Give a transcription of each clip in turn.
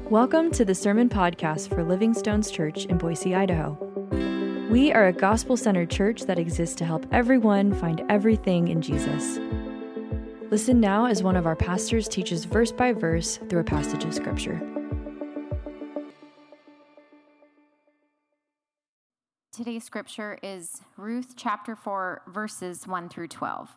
Welcome to the Sermon Podcast for Living Stones Church in Boise, Idaho. We are a gospel-centered church that exists to help everyone find everything in Jesus. Listen now as one of our pastors teaches verse by verse through a passage of Scripture. Today's scripture is Ruth chapter 4, verses 1 through 12.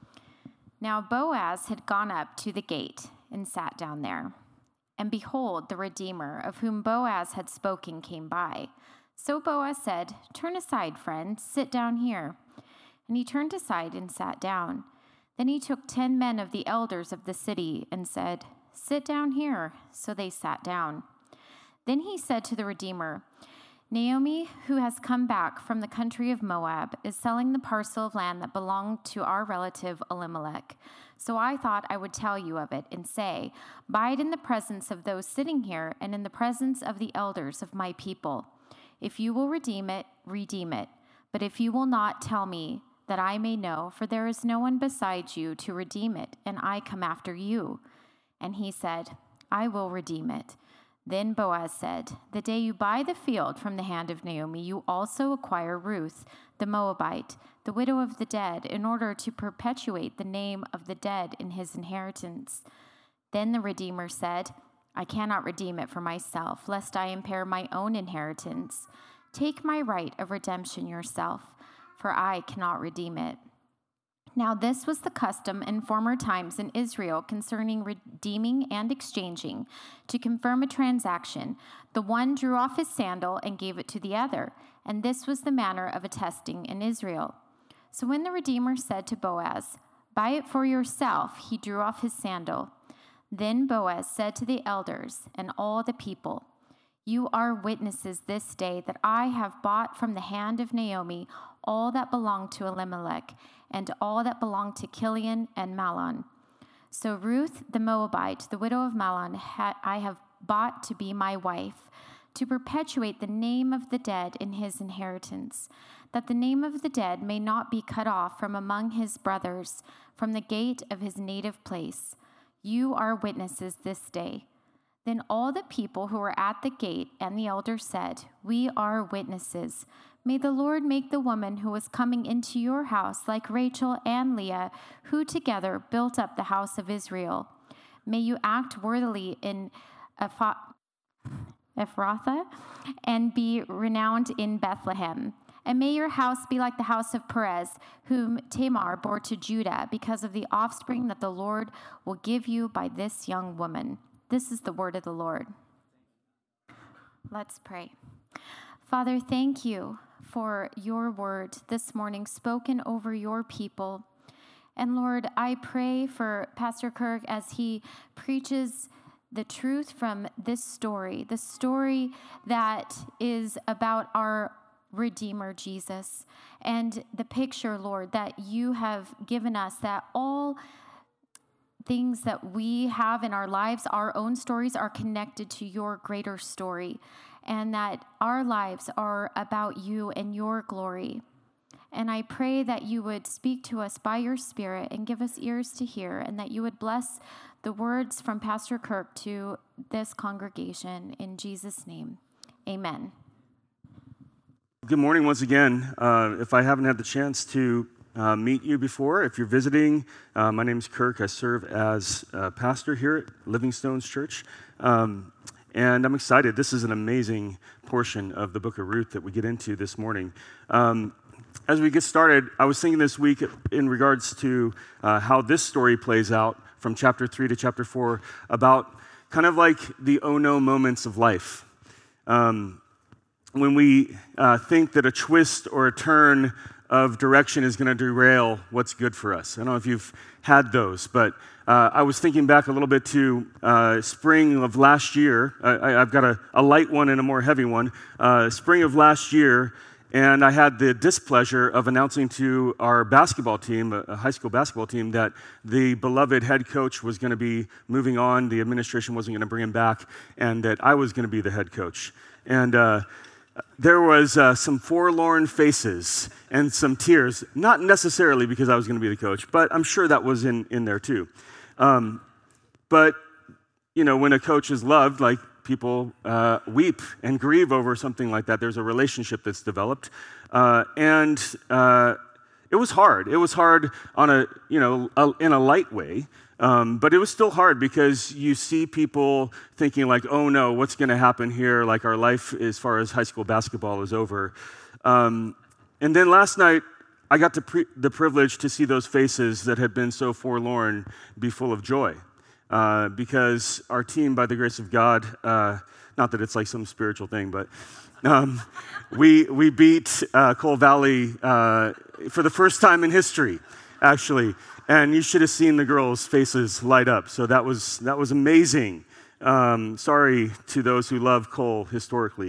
Now Boaz had gone up to the gate and sat down there. And behold, the Redeemer, of whom Boaz had spoken, came by. So Boaz said, "Turn aside, friend, sit down here." And he turned aside and sat down. Then he took 10 men of the elders of the city and said, "Sit down here." So they sat down. Then he said to the Redeemer, "Naomi, who has come back from the country of Moab, is selling the parcel of land that belonged to our relative Elimelech. So I thought I would tell you of it and say, buy it in the presence of those sitting here and in the presence of the elders of my people. If you will redeem it, redeem it. But if you will not, tell me, that I may know, for there is no one besides you to redeem it, and I come after you." And he said, "I will redeem it." Then Boaz said, "The day you buy the field from the hand of Naomi, you also acquire Ruth, the Moabite, the widow of the dead, in order to perpetuate the name of the dead in his inheritance." Then the Redeemer said, "I cannot redeem it for myself, lest I impair my own inheritance. Take my right of redemption yourself, for I cannot redeem it." Now this was the custom in former times in Israel concerning redeeming and exchanging. To confirm a transaction, the one drew off his sandal and gave it to the other, and this was the manner of attesting in Israel. So when the Redeemer said to Boaz, "Buy it for yourself," he drew off his sandal. Then Boaz said to the elders and all the people, "You are witnesses this day that I have bought from the hand of Naomi all that belonged to Elimelech, and all that belonged to Chilion and Mahlon. So Ruth the Moabite, the widow of Mahlon, I have bought to be my wife, to perpetuate the name of the dead in his inheritance, that the name of the dead may not be cut off from among his brothers, from the gate of his native place. You are witnesses this day." Then all the people who were at the gate and the elders said, "We are witnesses. May the Lord make the woman who was coming into your house like Rachel and Leah, who together built up the house of Israel. May you act worthily in Ephrathah and be renowned in Bethlehem. And may your house be like the house of Perez, whom Tamar bore to Judah, because of the offspring that the Lord will give you by this young woman." This is the word of the Lord. Let's pray. Father, thank you for your word this morning spoken over your people. And Lord, I pray for Pastor Kirk as he preaches the truth from this story, the story that is about our Redeemer, Jesus, and the picture, Lord, that you have given us, that all things that we have in our lives, our own stories, are connected to your greater story, and that our lives are about you and your glory. And I pray that you would speak to us by your Spirit and give us ears to hear, and that you would bless the words from Pastor Kirk to this congregation. In Jesus' name, amen. Good morning once again. If I haven't had the chance to meet you before, if you're visiting, my name is Kirk. I serve as pastor here at Living Stones Church, and I'm excited. This is an amazing portion of the book of Ruth that we get into this morning. As we get started, I was thinking this week in regards to how this story plays out from chapter 3 to chapter 4, about kind of like the oh no moments of life. When we think that a twist or a turn of direction is going to derail what's good for us. I don't know if you've had those, but I was thinking back a little bit to spring of last year. I've got a light one and a more heavy one. Spring of last year, and I had the displeasure of announcing to our basketball team, a high school basketball team, that the beloved head coach was going to be moving on. The administration wasn't going to bring him back, and that I was going to be the head coach. And there was some forlorn faces and some tears, not necessarily because I was going to be the coach, but I'm sure that was in there too. But, you know, when a coach is loved, like people weep and grieve over something like that. There's a relationship that's developed. And it was hard. It was hard on in a light way. But it was still hard because you see people thinking like, oh no, what's going to happen here? Like our life as far as high school basketball is over. And then last night, I got the privilege to see those faces that had been so forlorn be full of joy. Because our team, by the grace of God, not that it's like some spiritual thing, but we beat Cole Valley for the first time in history, actually. And you should have seen the girls' faces light up. So that was amazing. Sorry to those who love Cole historically.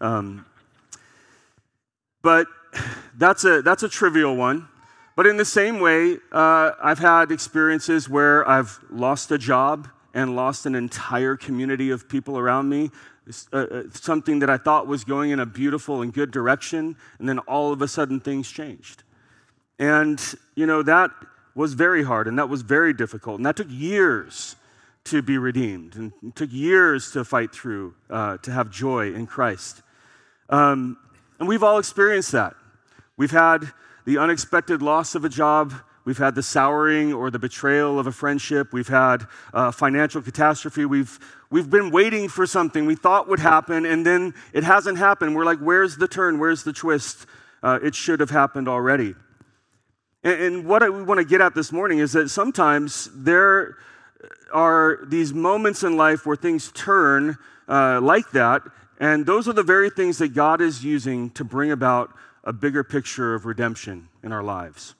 But that's a trivial one. But in the same way, I've had experiences where I've lost a job and lost an entire community of people around me. Something that I thought was going in a beautiful and good direction, and then all of a sudden things changed. And, that was very hard, and that was very difficult. And that took years to be redeemed, and it took years to fight through, to have joy in Christ. And we've all experienced that. We've had the unexpected loss of a job. We've had the souring or the betrayal of a friendship. We've had financial catastrophe. We've been waiting for something we thought would happen, and then it hasn't happened. We're like, where's the turn? Where's the twist? It should have happened already. And what we want to get at this morning is that sometimes there are these moments in life where things turn like that, and those are the very things that God is using to bring about a bigger picture of redemption in our lives.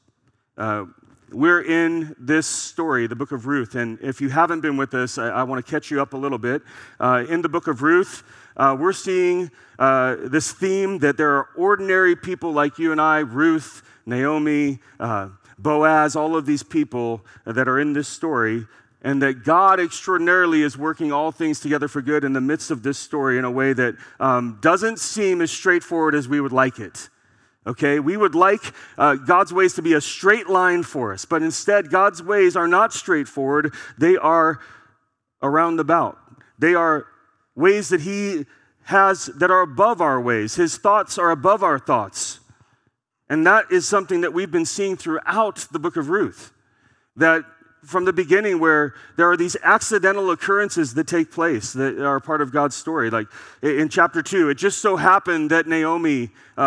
We're in this story, the book of Ruth, and if you haven't been with us, I want to catch you up a little bit. In the book of Ruth, we're seeing this theme that there are ordinary people like you and I, Ruth, Naomi, Boaz, all of these people that are in this story, and that God extraordinarily is working all things together for good in the midst of this story in a way that doesn't seem as straightforward as we would like it. Okay, we would like God's ways to be a straight line for us, but instead God's ways are not straightforward. They are a roundabout. They are ways that He has that are above our ways. His thoughts are above our thoughts. And that is something that we've been seeing throughout the book of Ruth. That from the beginning where there are these accidental occurrences that take place that are part of God's story. Like in chapter 2, it just so happened that Naomi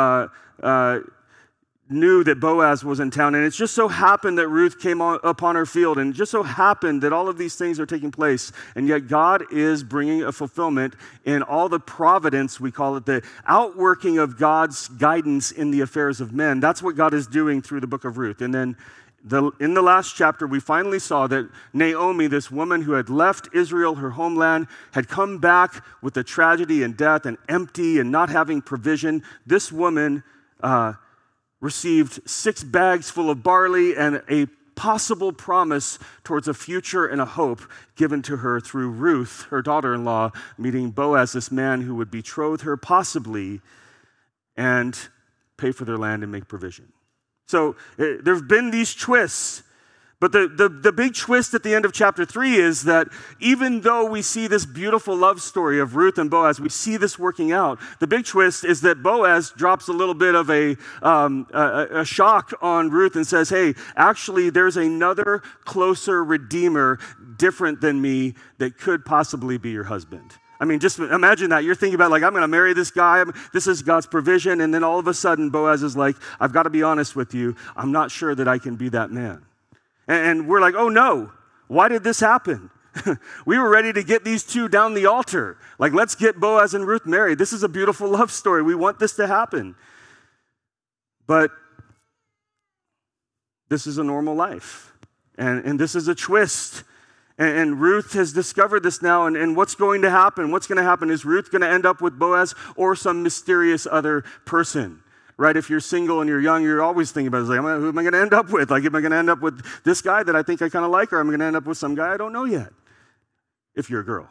knew that Boaz was in town, and it just so happened that Ruth came upon her field, and it just so happened that all of these things are taking place, and yet God is bringing a fulfillment in all the providence, we call it, the outworking of God's guidance in the affairs of men. That's what God is doing through the book of Ruth. And then in the last chapter, we finally saw that Naomi, this woman who had left Israel, her homeland, had come back with the tragedy and death and empty and not having provision. This woman received 6 bags full of barley and a possible promise towards a future and a hope given to her through Ruth, her daughter-in-law, meeting Boaz, this man who would betroth her possibly and pay for their land and make provision. So there have been these twists, but the big twist at the end of chapter 3 is that even though we see this beautiful love story of Ruth and Boaz, we see this working out, the big twist is that Boaz drops a little bit of a shock on Ruth and says, hey, actually there's another closer redeemer different than me that could possibly be your husband. I mean, just imagine that. You're thinking about, like, I'm going to marry this guy. This is God's provision. And then all of a sudden, Boaz is like, I've got to be honest with you. I'm not sure that I can be that man. And we're like, oh, no. Why did this happen? We were ready to get these two down the altar. Like, let's get Boaz and Ruth married. This is a beautiful love story. We want this to happen. But this is a normal life. And this is a twist. And Ruth has discovered this now, and what's going to happen? What's going to happen? Is Ruth going to end up with Boaz or some mysterious other person? Right? If you're single and you're young, you're always thinking about, like, who am I going to end up with? Like, am I going to end up with this guy that I think I kind of like, or am I going to end up with some guy I don't know yet? If you're a girl.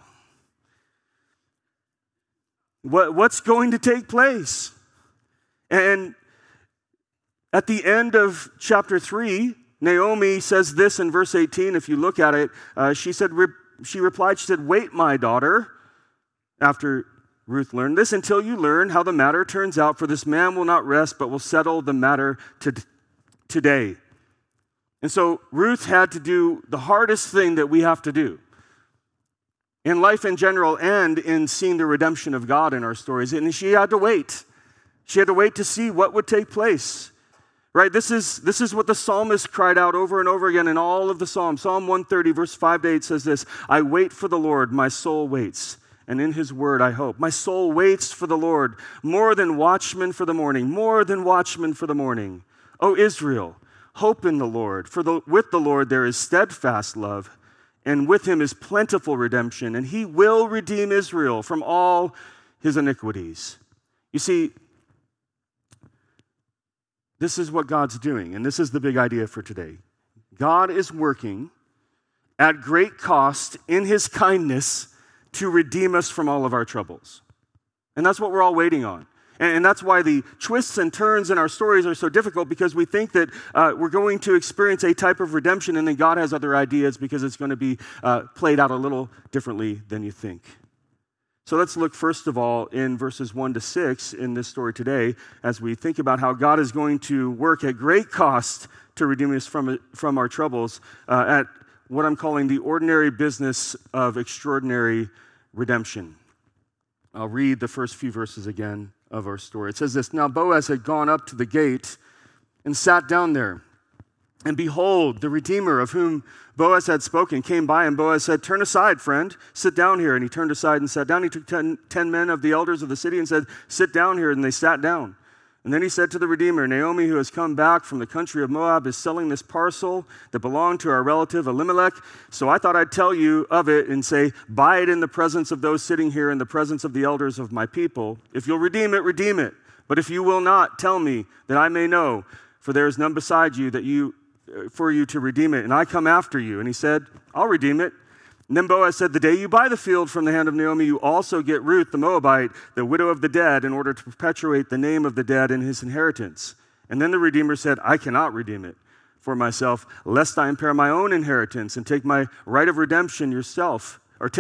What's going to take place? And at the end of chapter 3, Naomi says this in verse 18. If you look at it, she replied, wait, my daughter, after Ruth learned this, until you learn how the matter turns out, for this man will not rest, but will settle the matter today. And so Ruth had to do the hardest thing that we have to do in life in general and in seeing the redemption of God in our stories. And she had to wait. She had to wait to see what would take place. Right? This is what the psalmist cried out over and over again in all of the Psalms. Psalm 130, verse 5-8 says this, I wait for the Lord, my soul waits, and in his word I hope. My soul waits for the Lord, more than watchmen for the morning, more than watchmen for the morning. O Israel, hope in the Lord, for with the Lord there is steadfast love, and with him is plentiful redemption, and he will redeem Israel from all his iniquities. You see, this is what God's doing, and this is the big idea for today. God is working at great cost in his kindness to redeem us from all of our troubles. And that's what we're all waiting on. And that's why the twists and turns in our stories are so difficult, because we think that we're going to experience a type of redemption, and then God has other ideas because it's going to be played out a little differently than you think. So let's look first of all in verses 1-6 in this story today as we think about how God is going to work at great cost to redeem us from our troubles at what I'm calling the ordinary business of extraordinary redemption. I'll read the first few verses again of our story. It says this, Now Boaz had gone up to the gate and sat down there. And behold, the Redeemer of whom Boaz had spoken came by, and Boaz said, Turn aside, friend, sit down here. And he turned aside and sat down. He took 10 men of the elders of the city and said, Sit down here. And they sat down. And then he said to the Redeemer, Naomi, who has come back from the country of Moab, is selling this parcel that belonged to our relative Elimelech. So I thought I'd tell you of it and say, Buy it in the presence of those sitting here, in the presence of the elders of my people. If you'll redeem it, redeem it. But if you will not, tell me, that I may know, for there is none beside you for you to redeem it. And I come after you. And he said, I'll redeem it. And then Boaz said, The day you buy the field from the hand of Naomi, you also get Ruth the Moabite, the widow of the dead, in order to perpetuate the name of the dead in his inheritance. And then the Redeemer said, I cannot redeem it for myself, lest I impair my own inheritance and take my right of redemption yourself,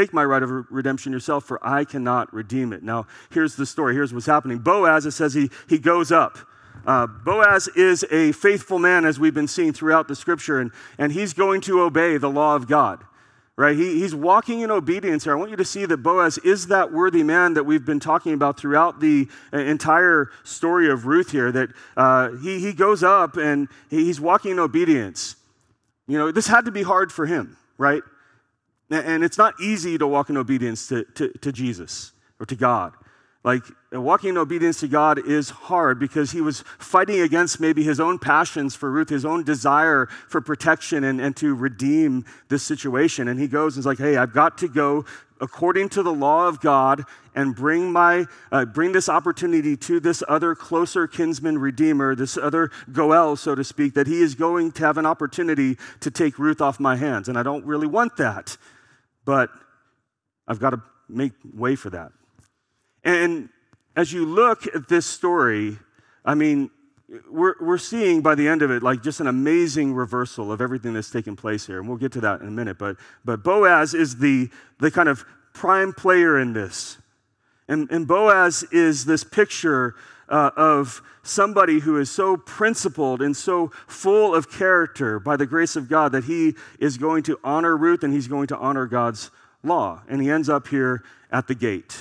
for I cannot redeem it. Now, here's the story. Here's what's happening. Boaz, it says he goes up. Boaz is a faithful man, as we've been seeing throughout the scripture, and he's going to obey the law of God. Right? He's walking in obedience here. I want you to see that Boaz is that worthy man that we've been talking about throughout the entire story of Ruth here, that he goes up and he's walking in obedience. You know, this had to be hard for him, right? And it's not easy to walk in obedience to Jesus or to God. Like, walking in obedience to God is hard because he was fighting against maybe his own passions for Ruth, his own desire for protection and to redeem this situation. And he goes and is like, hey, I've got to go according to the law of God and bring this opportunity to this other closer kinsman redeemer, this other Goel, so to speak, that he is going to have an opportunity to take Ruth off my hands. And I don't really want that, but I've got to make way for that. And as you look at this story, I mean, we're seeing by the end of it like just an amazing reversal of everything that's taken place here. And we'll get to that in a minute. But Boaz is the kind of prime player in this. And Boaz is this picture of somebody who is so principled and so full of character by the grace of God that he is going to honor Ruth and he's going to honor God's law. And he ends up here at the gate.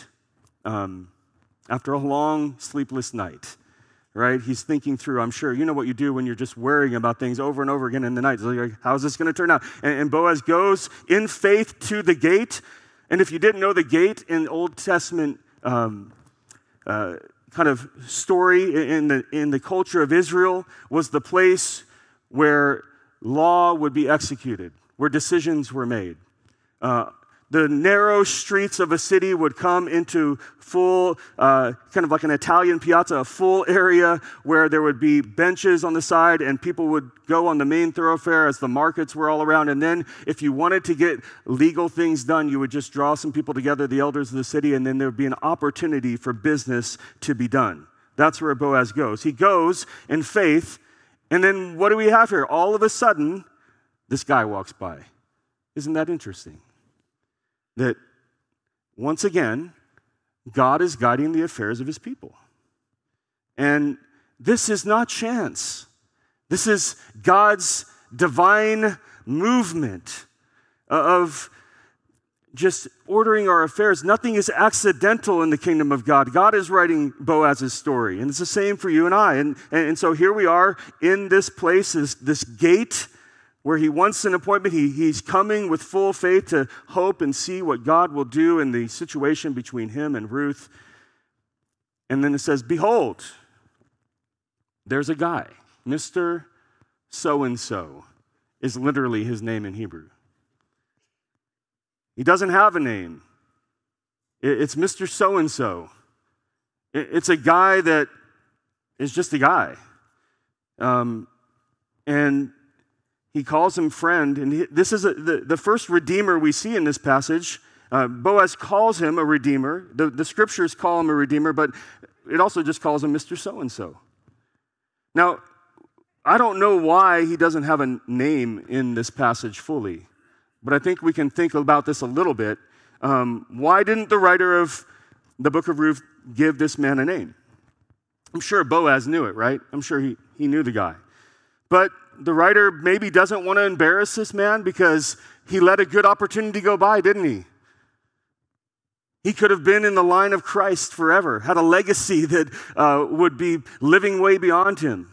After a long, sleepless night, right? He's thinking through, I'm sure, you know what you do when you're just worrying about things over and over again in the night. It's like, how's this going to turn out? And Boaz goes in faith to the gate. And if you didn't know, the gate in Old Testament kind of story in the culture of Israel was the place where law would be executed, where decisions were made. The narrow streets of a city would come into full, kind of like an Italian piazza, a full area where there would be benches on the side and people would go on the main thoroughfare as the markets were all around. And then if you wanted to get legal things done, you would just draw some people together, the elders of the city, and then there would be an opportunity for business to be done. That's where Boaz goes. He goes in faith, and then what do we have here? All of a sudden, this guy walks by. Isn't that interesting? That once again, God is guiding the affairs of his people. And this is not chance. This is God's divine movement of just ordering our affairs. Nothing is accidental in the kingdom of God. God is writing Boaz's story, and it's the same for you and I. And so here we are in this place, this gate where he wants an appointment. He's coming with full faith to hope and see what God will do in the situation between him and Ruth. And then it says, behold, there's a guy, Mr. So-and-so is literally his name in Hebrew. He doesn't have a name. It's Mr. So-and-so. It's a guy that is just a guy. And he calls him friend. And this is the first redeemer we see in this passage. Boaz calls him a redeemer. The scriptures call him a redeemer, but it also just calls him Mr. So-and-so. Now, I don't know why he doesn't have a name in this passage fully, but I think we can think about this a little bit. Why didn't the writer of the book of Ruth give this man a name? I'm sure Boaz knew it, right? I'm sure he knew the guy. But the writer maybe doesn't want to embarrass this man because he let a good opportunity go by, didn't he? He could have been in the line of Christ forever, had a legacy that would be living way beyond him.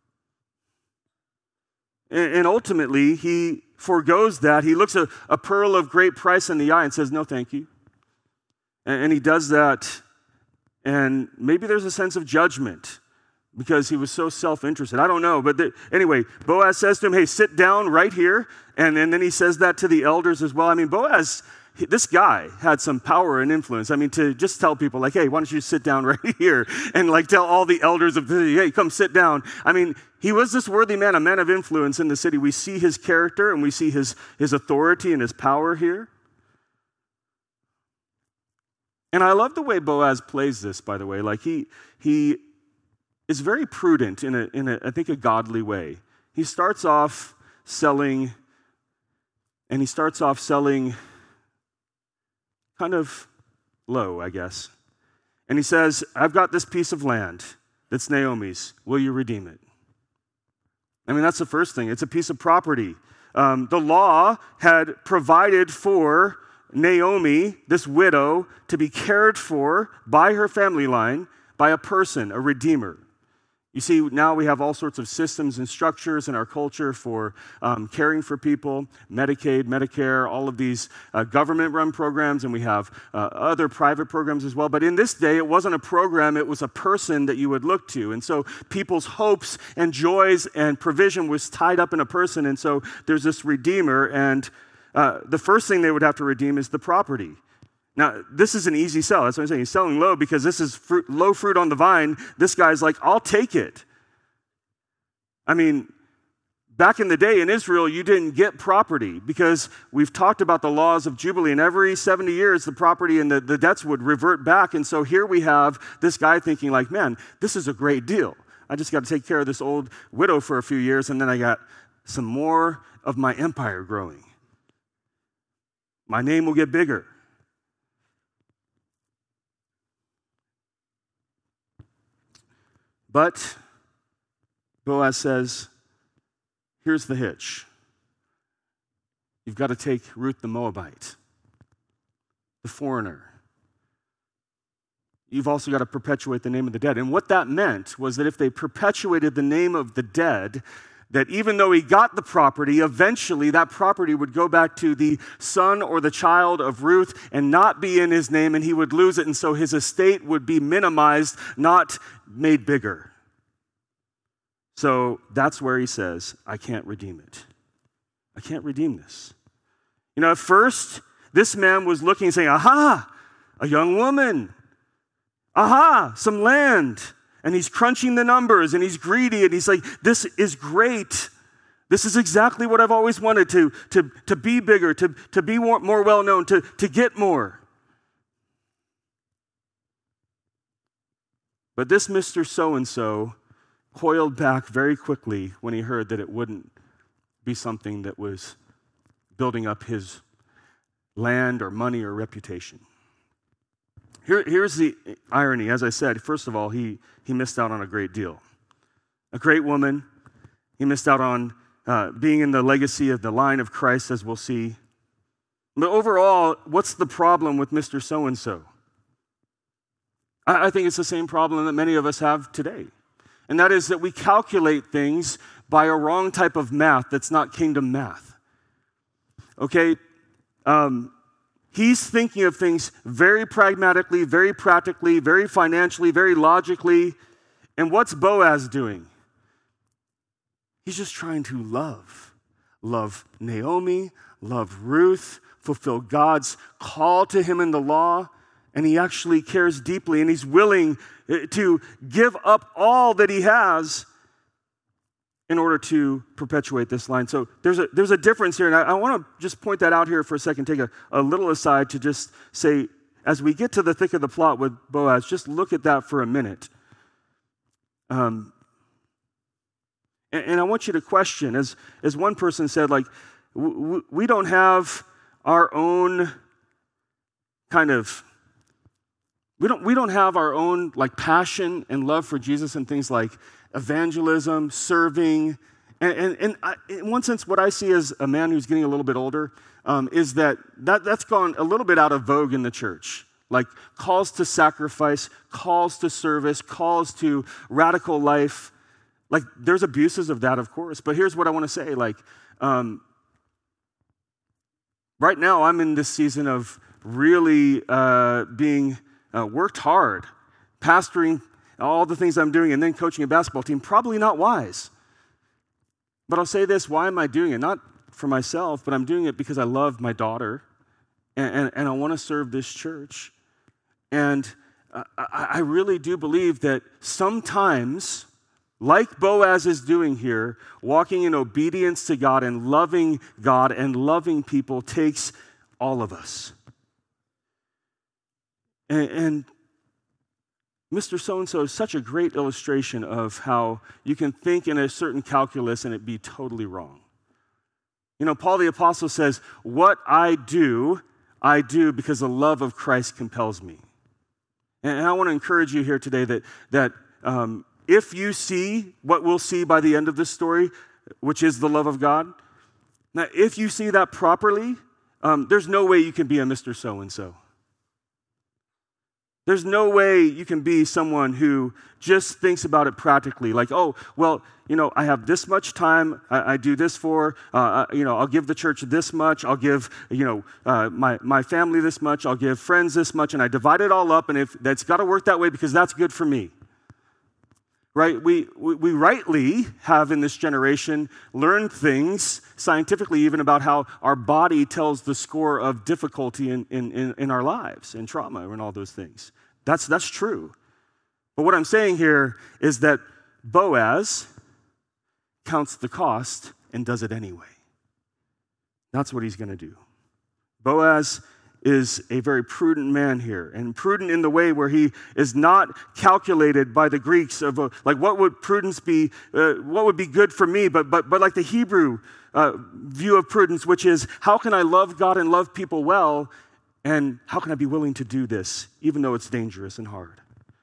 And ultimately, he forgoes that. He looks a pearl of great price in the eye and says, no, thank you. And he does that. And maybe there's a sense of judgment because he was so self-interested. I don't know. But anyway, Boaz says to him, hey, sit down right here. And then he says that to the elders as well. I mean, Boaz, this guy had some power and influence. I mean, to just tell people like, hey, why don't you sit down right here? And like tell all the elders of the city, hey, come sit down. I mean, he was this worthy man, a man of influence in the city. We see his character and we see his authority and his power here. And I love the way Boaz plays this, by the way. Like he is very prudent in a I think a godly way. He starts off selling kind of low, I guess. And he says, I've got this piece of land that's Naomi's. Will you redeem it? I mean, that's the first thing. It's a piece of property. The law had provided for Naomi, this widow, to be cared for by her family line, by a person, a redeemer. You see, now we have all sorts of systems and structures in our culture for caring for people, Medicaid, Medicare, all of these government-run programs, and we have other private programs as well. But in this day, it wasn't a program, it was a person that you would look to. And so people's hopes and joys and provision was tied up in a person. And so there's this redeemer, and the first thing they would have to redeem is the property. Now, this is an easy sell. That's what I'm saying. He's selling low because this is low fruit on the vine. This guy's like, I'll take it. I mean, back in the day in Israel, you didn't get property because we've talked about the laws of Jubilee, and every 70 years, the property and the debts would revert back. And so here we have this guy thinking like, man, this is a great deal. I just got to take care of this old widow for a few years, and then I got some more of my empire growing. My name will get bigger. But Boaz says, here's the hitch. You've got to take Ruth the Moabite, the foreigner. You've also got to perpetuate the name of the dead. And what that meant was that if they perpetuated the name of the dead, that even though he got the property, eventually that property would go back to the son or the child of Ruth and not be in his name, and he would lose it. And so his estate would be minimized, not made bigger. So that's where he says, I can't redeem it. I can't redeem this. You know, at first, this man was looking and saying, aha, a young woman. Aha, some land. And he's crunching the numbers, and he's greedy, and he's like, this is great. This is exactly what I've always wanted, to be bigger, to be more well-known, to get more. But this Mr. So-and-so coiled back very quickly when he heard that it wouldn't be something that was building up his land or money or reputation. Here's the irony. As I said, first of all, he missed out on a great deal. A great woman. He missed out on being in the legacy of the line of Christ, as we'll see. But overall, what's the problem with Mr. So-and-so? I think it's the same problem that many of us have today. And that is that we calculate things by a wrong type of math that's not kingdom math. Okay? He's thinking of things very pragmatically, very practically, very financially, very logically. And what's Boaz doing? He's just trying to love Naomi, love Ruth, fulfill God's call to him in the law, and he actually cares deeply, and he's willing to give up all that he has in order to perpetuate this line. So there's a difference here, and I want to just point that out here for a second, take a little aside to just say, as we get to the thick of the plot with Boaz, just look at that for a minute. And I want you to question, as one person said, like, we don't have our own kind of, we don't have our own like passion and love for Jesus and things like evangelism, serving. And in one sense, what I see as a man who's getting a little bit older is that's gone a little bit out of vogue in the church. Like calls to sacrifice, calls to service, calls to radical life. Like, there's abuses of that, of course, but here's what I want to say. Like, right now, I'm in this season of really being worked hard, pastoring all the things I'm doing, and then coaching a basketball team. Probably not wise. But I'll say this, why am I doing it? Not for myself, but I'm doing it because I love my daughter, and I want to serve this church. And I really do believe that sometimes, like Boaz is doing here, walking in obedience to God and loving people takes all of us. And Mr. So-and-so is such a great illustration of how you can think in a certain calculus and it be totally wrong. You know, Paul the Apostle says, what I do because the love of Christ compels me. And I want to encourage you here today that if you see what we'll see by the end of this story, which is the love of God, now if you see that properly, there's no way you can be a Mr. So-and-so. There's no way you can be someone who just thinks about it practically, like, oh, well, you know, I have this much time, I do this for, I'll give the church this much, I'll give, my family this much, I'll give friends this much, and I divide it all up, and if that's got to work that way because that's good for me. Right? We rightly have in this generation learned things scientifically even about how our body tells the score of difficulty in our lives and trauma and all those things. That's true. But what I'm saying here is that Boaz counts the cost and does it anyway. That's what he's going to do. Boaz is a very prudent man here, and prudent in the way where he is not calculated by the Greeks of like what would prudence be, what would be good for me, but like the Hebrew view of prudence, which is how can I love God and love people well, and how can I be willing to do this even though it's dangerous and hard.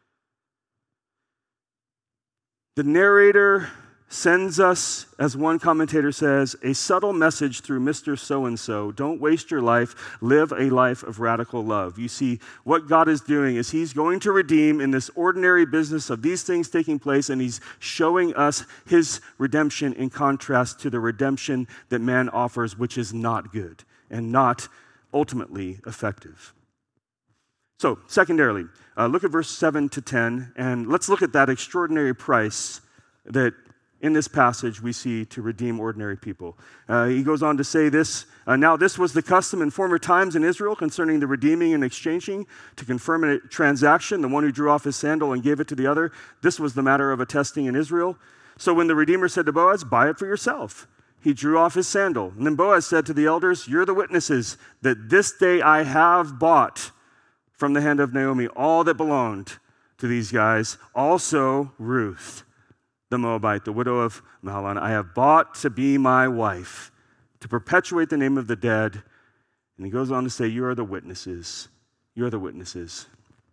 The narrator sends us, as one commentator says, a subtle message through Mr. So-and-so. Don't waste your life. Live a life of radical love. You see, what God is doing is he's going to redeem in this ordinary business of these things taking place, and he's showing us his redemption in contrast to the redemption that man offers, which is not good and not ultimately effective. So, secondarily, look at verse 7 to 10, and let's look at that extraordinary price that in this passage we see to redeem ordinary people. He goes on to say this, now this was the custom in former times in Israel concerning the redeeming and exchanging to confirm a transaction, the one who drew off his sandal and gave it to the other. This was the matter of attesting in Israel. So when the Redeemer said to Boaz, buy it for yourself, he drew off his sandal. And then Boaz said to the elders, you're the witnesses that this day I have bought from the hand of Naomi all that belonged to these guys, also Ruth, the Moabite, the widow of Mahlon, I have bought to be my wife, to perpetuate the name of the dead. And he goes on to say, you are the witnesses. You are the witnesses.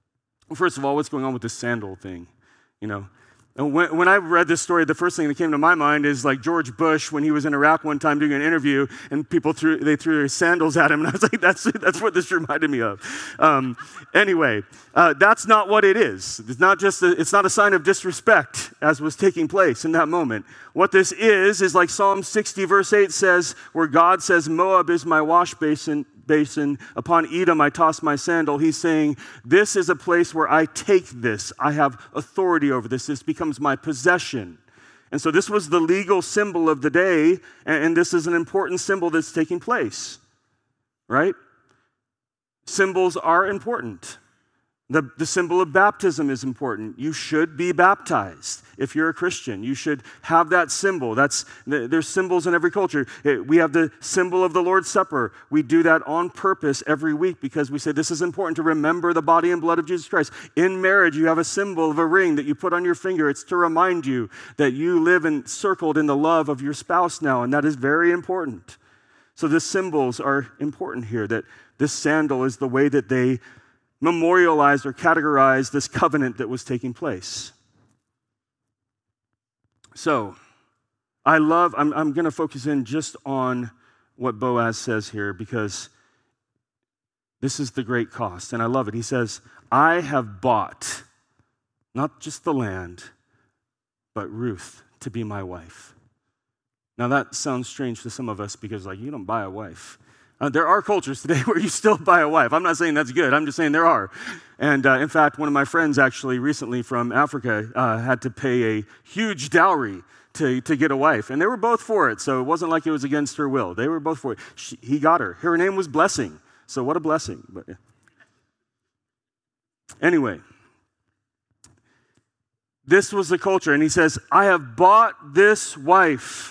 First of all, what's going on with this sandal thing? You know, and when I read this story, the first thing that came to my mind is like George Bush when he was in Iraq one time doing an interview, and people threw their sandals at him, and I was like, that's what this reminded me of. Anyway, that's not what it is. It's not a sign of disrespect as was taking place in that moment. What this is like Psalm 60 verse 8 says, where God says, Moab is my wash basin. Upon Edom I toss my sandal. He's saying, this is a place where I take this. I have authority over this. This becomes my possession. And so this was the legal symbol of the day, and this is an important symbol that's taking place, right? Symbols are important. The symbol of baptism is important. You should be baptized if you're a Christian. You should have that symbol. There's symbols in every culture. We have the symbol of the Lord's Supper. We do that on purpose every week because we say this is important to remember the body and blood of Jesus Christ. In marriage, you have a symbol of a ring that you put on your finger. It's to remind you that you live encircled in the love of your spouse now, and that is very important. So the symbols are important here, that this sandal is the way that they memorialized or categorized this covenant that was taking place. So, I'm going to focus in just on what Boaz says here because this is the great cost, and I love it. He says, I have bought not just the land, but Ruth to be my wife. Now that sounds strange to some of us because you don't buy a wife. There are cultures today where you still buy a wife. I'm not saying that's good. I'm just saying there are. And in fact, one of my friends actually recently from Africa had to pay a huge dowry to get a wife. And they were both for it, so it wasn't like it was against her will. They were both for it. He got her. Her name was Blessing. So what a blessing. But anyway, this was the culture. And he says, I have bought this wife.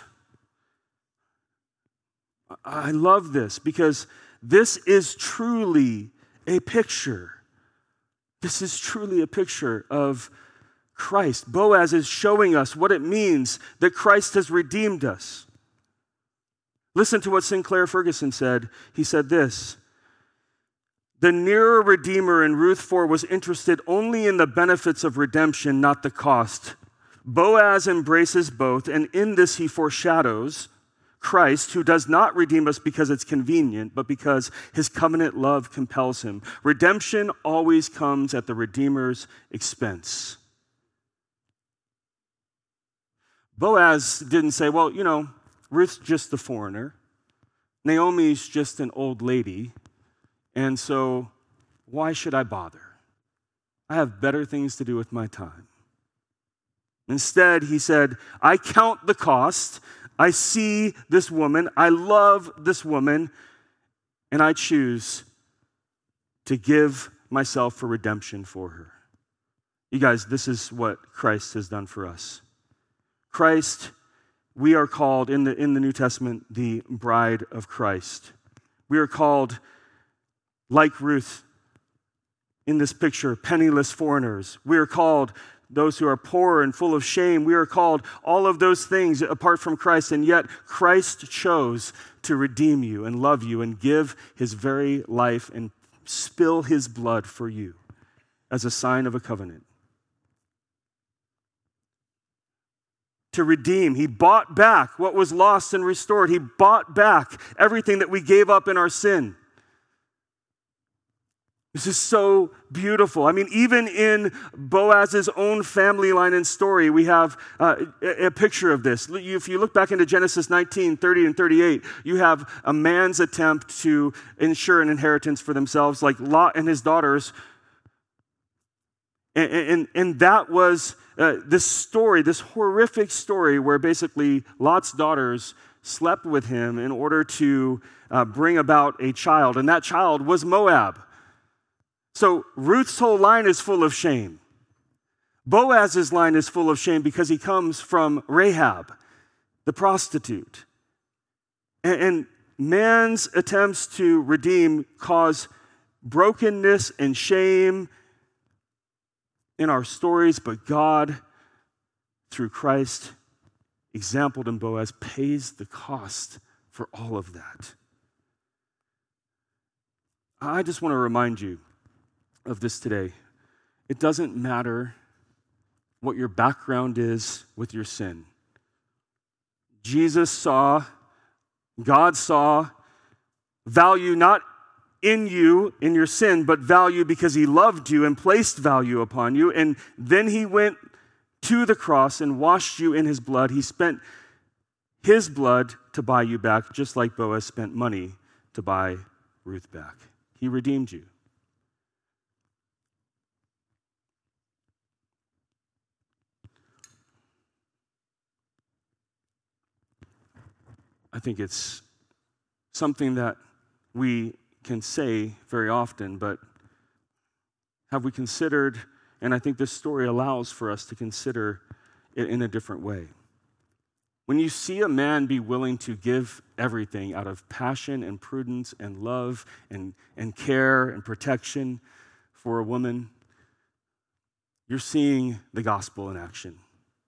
I love this because this is truly a picture. This is truly a picture of Christ. Boaz is showing us what it means that Christ has redeemed us. Listen to what Sinclair Ferguson said. He said this, the nearer Redeemer in Ruth 4 was interested only in the benefits of redemption, not the cost. Boaz embraces both, and in this he foreshadows Christ, who does not redeem us because it's convenient, but because his covenant love compels him. Redemption always comes at the Redeemer's expense. Boaz didn't say, well, Ruth's just the foreigner. Naomi's just an old lady. And so why should I bother? I have better things to do with my time. Instead, he said, I count the cost. I see this woman, I love this woman, and I choose to give myself for redemption for her. You guys, this is what Christ has done for us. Christ, we are called in the New Testament the bride of Christ. We are called, like Ruth in this picture, penniless foreigners. We are called those who are poor and full of shame. We are called all of those things apart from Christ, and yet Christ chose to redeem you and love you and give his very life and spill his blood for you as a sign of a covenant. To redeem, he bought back what was lost and restored. He bought back everything that we gave up in our sin. This is so beautiful. I mean, even in Boaz's own family line and story, we have a picture of this. If you look back into Genesis 19, 30 and 38, you have a man's attempt to ensure an inheritance for themselves, like Lot and his daughters. And that was this story, this horrific story where basically Lot's daughters slept with him in order to bring about a child. And that child was Moab. So Ruth's whole line is full of shame. Boaz's line is full of shame because he comes from Rahab, the prostitute. And man's attempts to redeem cause brokenness and shame in our stories, but God, through Christ, exampled in Boaz, pays the cost for all of that. I just want to remind you of this today. It doesn't matter what your background is with your sin. God saw value not in you, in your sin, but value because he loved you and placed value upon you. And then he went to the cross and washed you in his blood. He spent his blood to buy you back, just like Boaz spent money to buy Ruth back. He redeemed you. I think it's something that we can say very often, but have we considered, and I think this story allows for us to consider it in a different way. When you see a man be willing to give everything out of passion and prudence and love and care and protection for a woman, you're seeing the gospel in action.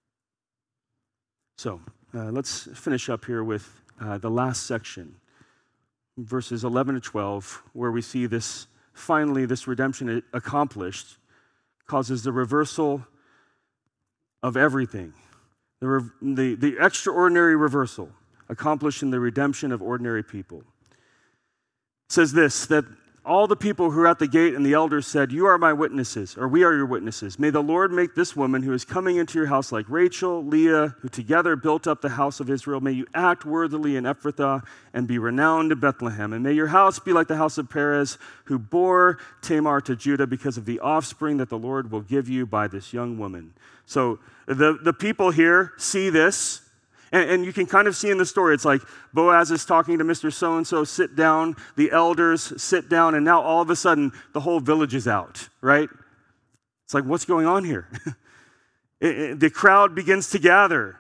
So let's finish up here with the last section, verses 11 to 12, where we see this, finally, this redemption accomplished causes the reversal of everything. The extraordinary reversal accomplished in the redemption of ordinary people. It says this, that all the people who were at the gate and the elders said, "You are my witnesses," or "We are your witnesses. May the Lord make this woman who is coming into your house like Rachel, Leah, who together built up the house of Israel. May you act worthily in Ephrathah and be renowned in Bethlehem. And may your house be like the house of Perez, who bore Tamar to Judah because of the offspring that the Lord will give you by this young woman." So the people here see this. And you can kind of see in the story, it's like Boaz is talking to Mr. So-and-so, sit down, the elders sit down, and now all of a sudden, the whole village is out, right? It's like, what's going on here? The crowd begins to gather.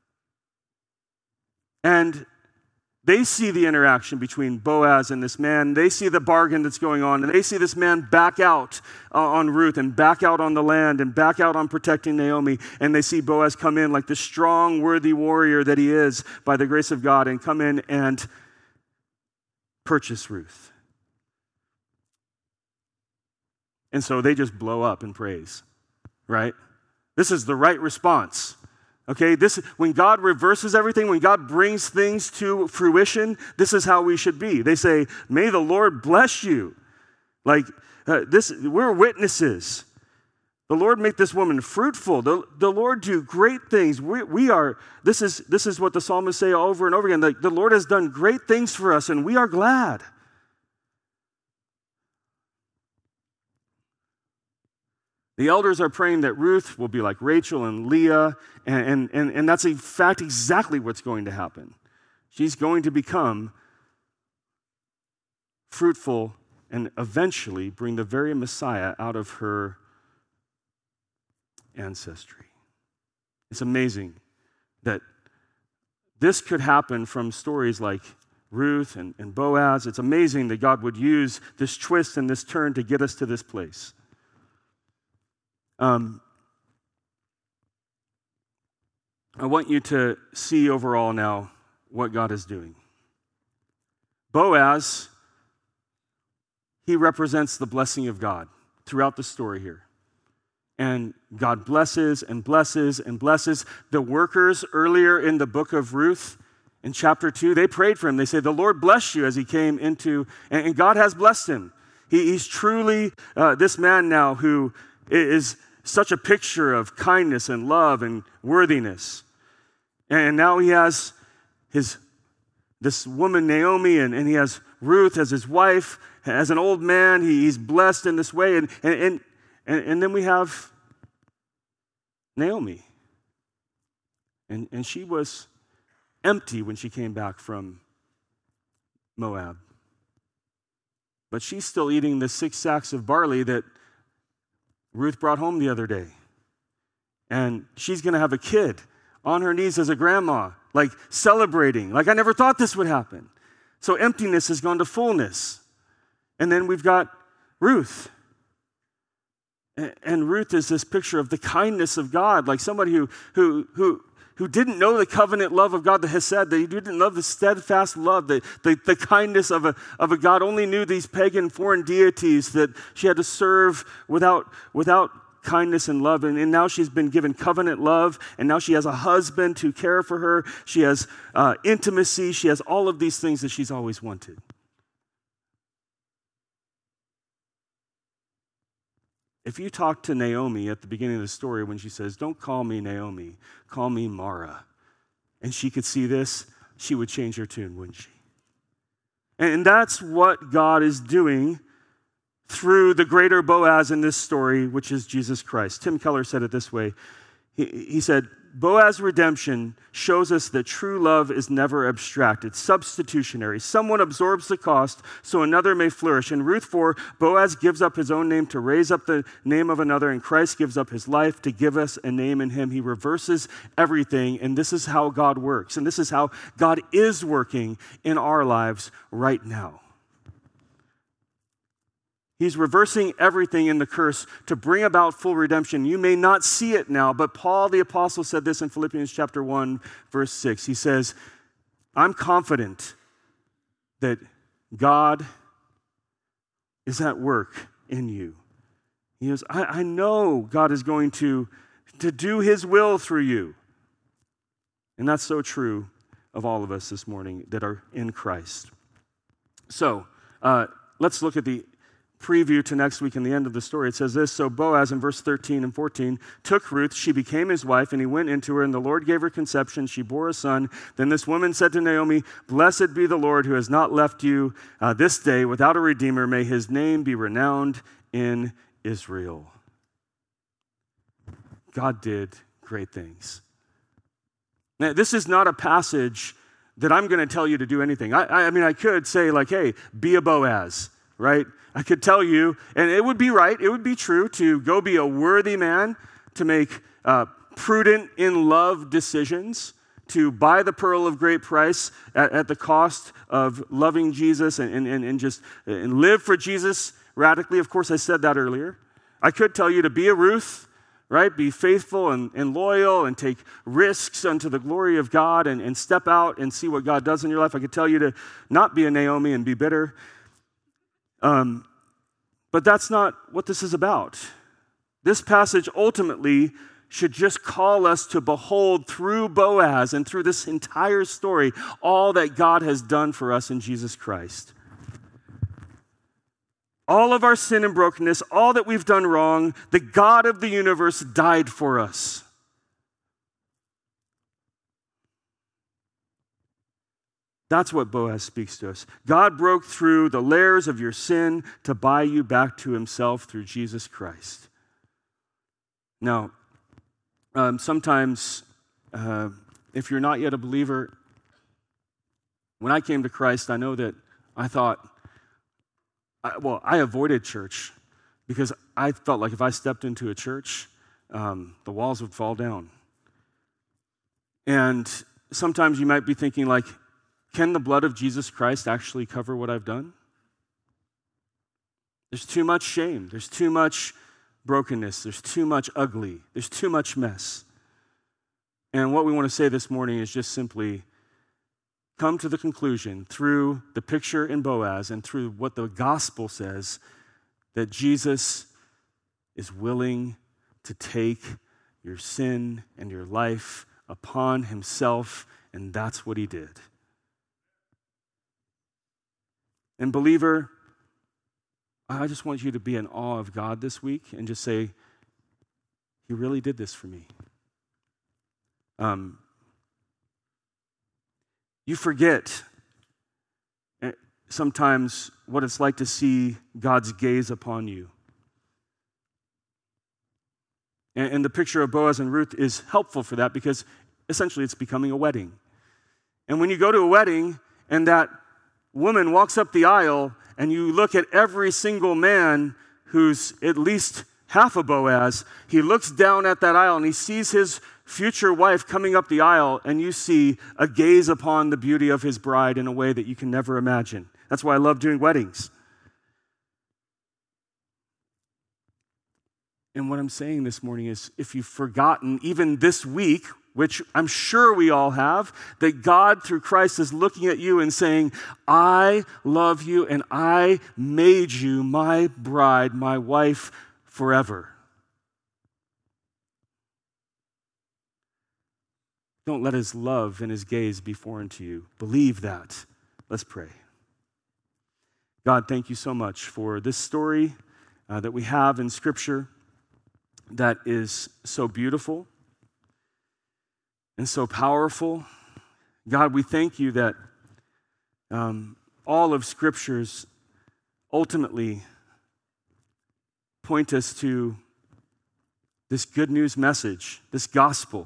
And they see the interaction between Boaz and this man. They see the bargain that's going on, and they see this man back out on Ruth and back out on the land and back out on protecting Naomi. And they see Boaz come in like the strong, worthy warrior that he is by the grace of God and come in and purchase Ruth. And so they just blow up in praise, right? This is the right response. Okay, when God reverses everything, when God brings things to fruition, this is how we should be. They say, "May the Lord bless you." Like we're witnesses. The Lord make this woman fruitful. The Lord do great things. We are. This is what the psalmists say over and over again. Like the Lord has done great things for us, and we are glad. The elders are praying that Ruth will be like Rachel and Leah, and that's in fact exactly what's going to happen. She's going to become fruitful and eventually bring the very Messiah out of her ancestry. It's amazing that this could happen from stories like Ruth and Boaz. It's amazing that God would use this twist and this turn to get us to this place. I want you to see overall now what God is doing. Boaz, he represents the blessing of God throughout the story here. And God blesses and blesses and blesses. The workers earlier in the book of Ruth, in chapter 2, they prayed for him. They said, "The Lord bless you," as he came into, and God has blessed him. He's truly this man now who is such a picture of kindness and love and worthiness. And now he has this woman, Naomi, and he has Ruth as his wife. As an old man, he's blessed in this way. And then we have Naomi. And she was empty when she came back from Moab. But she's still eating the 6 sacks of barley that Ruth brought home the other day. And she's going to have a kid on her knees as a grandma, like celebrating. Like, I never thought this would happen. So emptiness has gone to fullness. And then we've got Ruth. And Ruth is this picture of the kindness of God, like somebody who who didn't know the covenant love of God, the Hesed, that he didn't love the steadfast love, the kindness of a God, only knew these pagan foreign deities that she had to serve without kindness and love. And now she's been given covenant love, and now she has a husband to care for her. She has intimacy. She has all of these things that she's always wanted. If you talk to Naomi at the beginning of the story when she says, "Don't call me Naomi, call me Mara," and she could see this, she would change her tune, wouldn't she? And that's what God is doing through the greater Boaz in this story, which is Jesus Christ. Tim Keller said it this way. He said, Boaz's redemption shows us that true love is never abstract. It's substitutionary. Someone absorbs the cost so another may flourish. In Ruth 4, Boaz gives up his own name to raise up the name of another, and Christ gives up his life to give us a name in him. He reverses everything, and this is how God works. And this is how God is working in our lives right now. He's reversing everything in the curse to bring about full redemption. You may not see it now, but Paul the apostle said this in Philippians chapter 1, verse 6. He says, I'm confident that God is at work in you. He goes, I know God is going to do his will through you. And that's so true of all of us this morning that are in Christ. So let's look at the preview to next week in the end of the story. It says this, so Boaz in verse 13 and 14 took Ruth, she became his wife, and he went into her, and the Lord gave her conception. She bore a son. Then this woman said to Naomi, blessed be the Lord who has not left you this day without a redeemer. May his name be renowned in Israel. God did great things. Now, this is not a passage that I'm going to tell you to do anything. I mean, I could say like, hey, be a Boaz, right? I could tell you, and it would be right, it would be true to go be a worthy man, to make prudent in love decisions, to buy the pearl of great price at the cost of loving Jesus and just live for Jesus radically. Of course, I said that earlier. I could tell you to be a Ruth, right? Be faithful and loyal and take risks unto the glory of God and step out and see what God does in your life. I could tell you to not be a Naomi and be bitter. But that's not what this is about. This passage ultimately should just call us to behold through Boaz and through this entire story all that God has done for us in Jesus Christ. All of our sin and brokenness, all that we've done wrong, the God of the universe died for us. That's what Boaz speaks to us. God broke through the layers of your sin to buy you back to himself through Jesus Christ. Now, sometimes if you're not yet a believer, when I came to Christ, I know that I thought, I avoided church because I felt like if I stepped into a church, the walls would fall down. And sometimes you might be thinking like, can the blood of Jesus Christ actually cover what I've done? There's too much shame. There's too much brokenness. There's too much ugly. There's too much mess. And what we want to say this morning is just simply come to the conclusion through the picture in Boaz and through what the gospel says that Jesus is willing to take your sin and your life upon himself, and that's what he did. And believer, I just want you to be in awe of God this week and just say, he really did this for me. You forget sometimes what it's like to see God's gaze upon you. And the picture of Boaz and Ruth is helpful for that because essentially it's becoming a wedding. And when you go to a wedding and that woman walks up the aisle and you look at every single man who's at least half a Boaz, he looks down at that aisle and he sees his future wife coming up the aisle, and you see a gaze upon the beauty of his bride in a way that you can never imagine. That's why I love doing weddings. And what I'm saying this morning is, if you've forgotten, even this week, which I'm sure we all have, that God through Christ is looking at you and saying, I love you and I made you my bride, my wife forever. Don't let his love and his gaze be foreign to you. Believe that. Let's pray. God, thank you so much for this story that we have in Scripture that is so beautiful and so powerful. God, we thank you that all of Scriptures ultimately point us to this good news message, this gospel.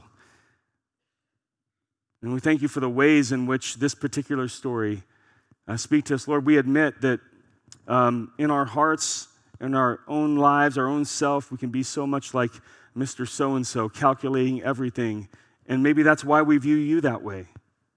And we thank you for the ways in which this particular story speak to us. Lord, we admit that in our hearts, in our own lives, our own self, we can be so much like Mr. So-and-so, calculating everything. And maybe that's why we view you that way.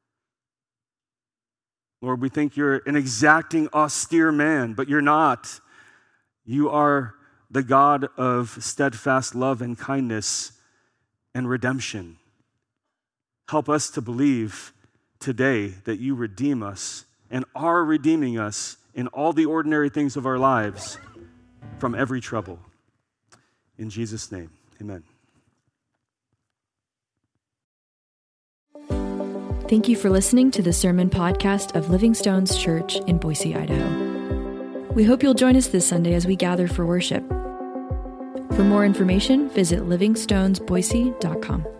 Lord, we think you're an exacting, austere man, but you're not. You are the God of steadfast love and kindness and redemption. Help us to believe today that you redeem us and are redeeming us in all the ordinary things of our lives from every trouble. In Jesus' name, amen. Thank you for listening to the sermon podcast of Living Stones Church in Boise, Idaho. We hope you'll join us this Sunday as we gather for worship. For more information, visit livingstonesboise.com.